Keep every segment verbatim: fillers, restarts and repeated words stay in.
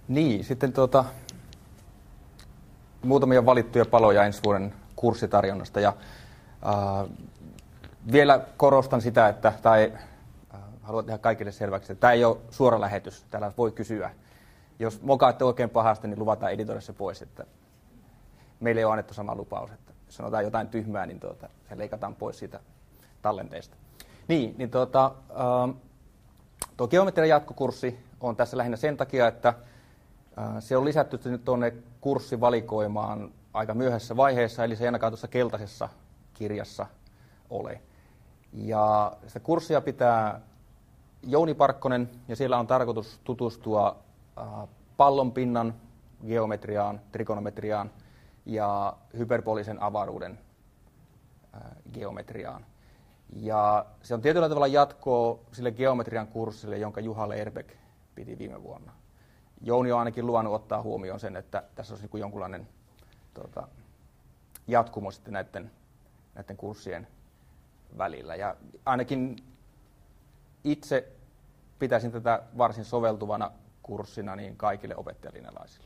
Niin, sitten tuota, muutamia valittuja paloja ensi vuoden kurssitarjonnasta. Ja, äh, vielä korostan sitä, että tai, äh, haluan tehdä kaikille selväksi, että tämä ei ole suora lähetys. Täällä voi kysyä. Jos mokaatte oikein pahasti, niin luvataan editoida se pois. Että meille ei ole annettu sama lupaus. Että jos sanotaan jotain tyhmää, niin tuota, se leikataan pois siitä tallenteesta. Niin, niin tuota, äh, tuo geometrian jatkokurssi on tässä lähinnä sen takia, että se on lisätty nyt tuonne kurssivalikoimaan aika myöhäisessä vaiheessa, eli se ei ainakaan tuossa keltaisessa kirjassa ole. Ja sitä kurssia pitää Jouni Parkkonen, ja siellä on tarkoitus tutustua pallonpinnan geometriaan, trigonometriaan ja hyperbolisen avaruuden geometriaan. Ja se on tietyllä tavalla jatkoa sille geometrian kurssille, jonka Juha Lerbeck piti viime vuonna. Jouni on ainakin luvannut ottaa huomioon sen, että tässä olisi niin jonkunlainen tuota, jatkumo sitten näiden, näiden kurssien välillä. Ja ainakin itse pitäisin tätä varsin soveltuvana kurssina niin kaikille opettajalinjalaisille.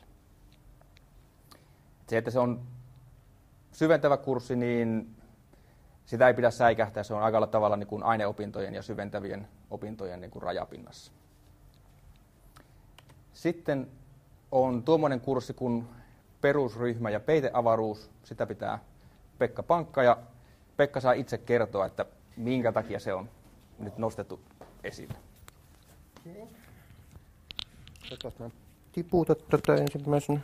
Se, että se on syventävä kurssi, niin sitä ei pidä säikähtää. Se on aika tavalla niin kuin aineopintojen ja syventävien opintojen niin kuin rajapinnassa. Sitten on tuommoinen kurssi kuin perusryhmä ja peiteavaruus. Sitä pitää Pekka Pankka, ja Pekka saa itse kertoa, että minkä takia se on nyt nostettu esille. Mä tiputan tätä ensimmäisenä.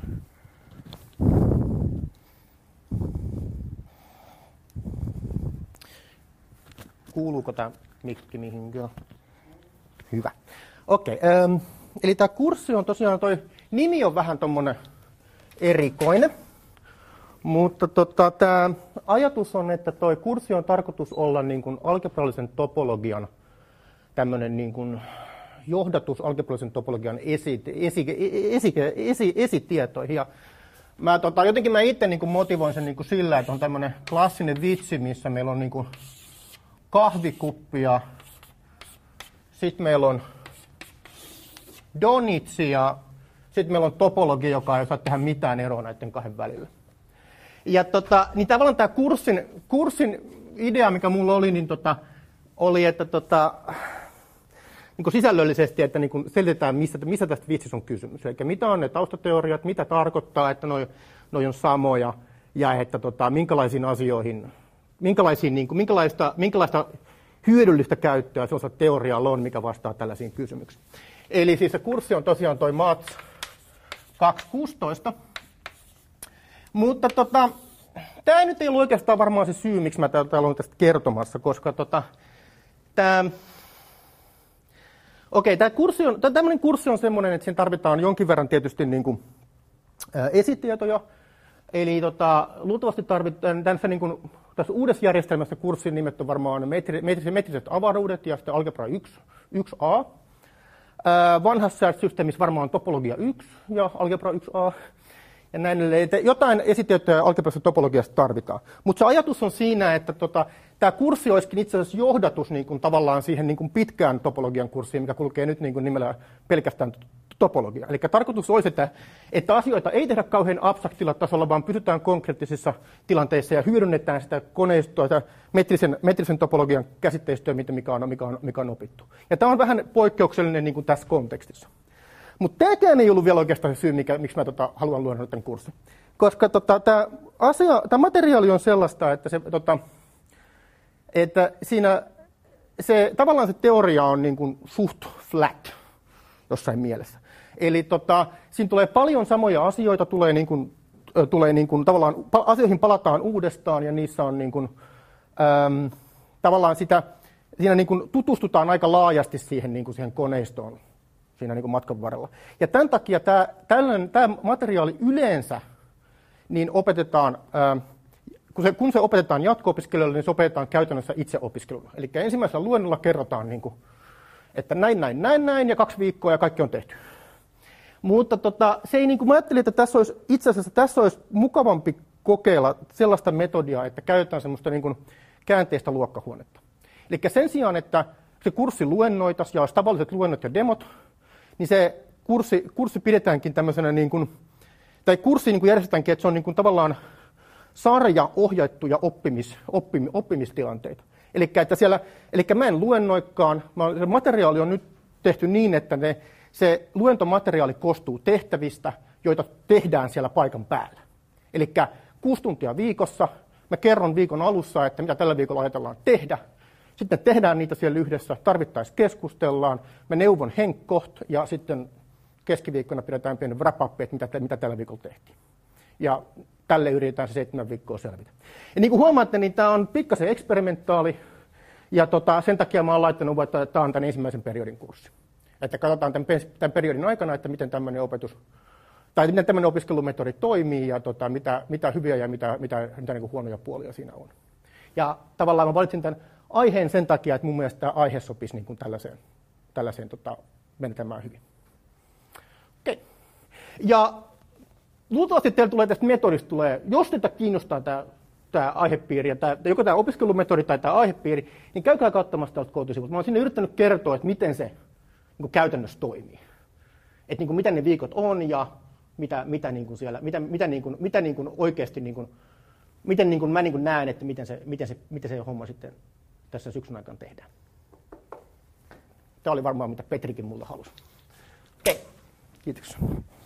Kuuluuko tämä mikki mihinkään? Hyvä. Okei. Okay, ähm. Eli tämä kurssi on tosiaan, toi nimi on vähän tommonen erikoinen, mutta tota, tämä ajatus on, että toi kurssi on tarkoitus olla niin kuin algebraalisen topologian tämmöinen niin kuin johdatus algebraalisen topologian esi, esi, esi, esi, esitietoihin. Ja mä, tota, jotenkin mä itse niin kuin motivoin sen niin kuin sillä, että on tämmöinen klassinen vitsi, missä meillä on niin kuin kahvikuppi ja sitten meillä on donitsi ja sitten meillä on topologia, joka ei osaa tehdä mitään eroa näiden kahden välillä. Ja tota, niin tavallaan tämä kurssin, kurssin idea, mikä mulla oli, niin tota, oli, että tota, niin sisällöllisesti, että niin selitetään, missä, missä tästä vitsissä on kysymys. Eli mitä on ne taustateoriat, mitä tarkoittaa, että noi, noi on samoja, ja että tota, minkälaisiin asioihin, minkälaisiin, niin kuin, minkälaista, minkälaista hyödyllistä käyttöä sellaisella teorialla on, mikä vastaa tällaisiin kysymyksiin. Eli siis se kurssi on tosiaan toi Mats kaksisataakuusitoista. Mutta tota, tämä nyt ei ollut oikeastaan varmaan se syy, miksi mä täällä olen tästä kertomassa, koska tota, tämä okei, tämä kurssi on, tämmöinen kurssi on semmoinen, että siinä tarvitaan jonkin verran tietysti niin kuin, ää, esitietoja. Eli tota, luultavasti tarvitaan tässä, niin kuin, tässä uudessa järjestelmässä kurssin nimet on varmaan metri, metri, metriset avaruudet ja sitten algebra yksi A. Ää, vanhassa systeemissä varmaan on topologia yksi ja algebra yksi A. Ja näin, että jotain esitietoja algebraisesta topologiasta tarvitaan. Mutta se ajatus on siinä, että tota, tämä kurssi olisikin itse asiassa johdatus niin kuin, tavallaan siihen niin kuin pitkään topologian kurssiin, mikä kulkee nyt niin kuin nimellä pelkästään topologia. Eli tarkoitus olisi, että, että asioita ei tehdä kauhean abstraktilla tasolla, vaan pysytään konkreettisissa tilanteissa ja hyödynnetään sitä koneistoa, sitä metrisen, metrisen topologian käsitteistöä, mikä on, mikä on, mikä on opittu. Ja tämä on vähän poikkeuksellinen niin kuin tässä kontekstissa. Mutta tämäkään ei ollut vielä oikeastaan se syy, mikä, miksi mä tota, haluan luoda tämän kurssin. Koska tota, tämä materiaali on sellaista, että, se, tota, että siinä se, tavallaan se teoria on niin kuin suht flat jossain mielessä. Eli tota, siinä tulee paljon samoja asioita, tulee, niin kuin, tulee niin kuin, tavallaan asioihin palataan uudestaan ja niissä on niin kuin, äm, tavallaan sitä, siinä niin kuin tutustutaan aika laajasti siihen, niin kuin siihen koneistoon siinä niin kuin matkan varrella. Ja tämän takia tämä, tämä materiaali yleensä niin opetetaan, ää, kun, se, kun se opetetaan jatko-opiskelijoille, niin se opetetaan käytännössä itseopiskelulla. Eli ensimmäisellä luennolla kerrotaan, niin kuin, että näin, näin, näin, näin, ja kaksi viikkoa ja kaikki on tehty. Mutta tota, se ei, niin kuin mä ajattelin, että tässä olisi, itse asiassa tässä olisi mukavampi kokeilla sellaista metodia, että käytetään semmoista niin kuin käänteistä luokkahuonetta. Eli sen sijaan, että se kurssi luennoitaisiin ja olisi tavalliset luennot ja demot, niin se kurssi, kurssi pidetäänkin tämmöisenä, niin kuin, tai kurssi niin kuin järjestetäänkin, että se on niin kuin tavallaan sarja ohjattuja oppimis, oppim, oppimistilanteita. Eli että siellä, eli mä en luennoikaan, se materiaali on nyt tehty niin, että ne, se luentomateriaali koostuu tehtävistä, joita tehdään siellä paikan päällä. Eli kuusi tuntia viikossa, mä kerron viikon alussa, että mitä tällä viikolla ajatellaan tehdä. Sitten tehdään niitä siellä yhdessä, tarvittaessa keskustellaan, mä neuvon henkkoht ja sitten keskiviikkona pidetään pieni wrap-up, että mitä, mitä tällä viikolla tehtiin. Ja tälle yritetään se seitsemän viikkoa selvitä. Ja niin kuin huomaatte, niin tämä on pikkasen eksperimentaali, ja tota, sen takia mä oon laittanut, että tämä on tämän ensimmäisen periodin kurssi. Että katsotaan tämän, tämän periodin aikana, että miten tämmöinen opetus, tai miten tämmöinen opiskelumetodi toimii, ja tota, mitä, mitä hyviä ja mitä, mitä, mitä niin kuin huonoja puolia siinä on. Ja tavallaan mä valitsin tämän aiheen sen takia, että mun mielestä tämä aihe sopisi niin kuin tällaiseen, tällaiseen tota, menetelmään hyvin. Okei. Ja luultavasti teillä tulee tästä metodista, tulee, jos teitä kiinnostaa tämä, tämä aihepiiri, ja tämä, joko tämä opiskelumetodi tai tämä aihepiiri, niin käykää katsomassa täältä kootisivulta. Mä olen sinne yrittänyt kertoa, että miten se niin kuin käytännössä toimii. Että niin kuin, mitä ne viikot on ja mitä, mitä, niin kuin siellä, mitä, mitä, niin kuin, mitä niin kuin oikeasti, niin kuin, miten niin kuin mä niin kuin näen, että miten se, miten, se, miten se homma sitten tässä syksyn aikana tehdään. Tämä oli varmaan mitä Petrikin mulle halusi. Okei, kiitoksia.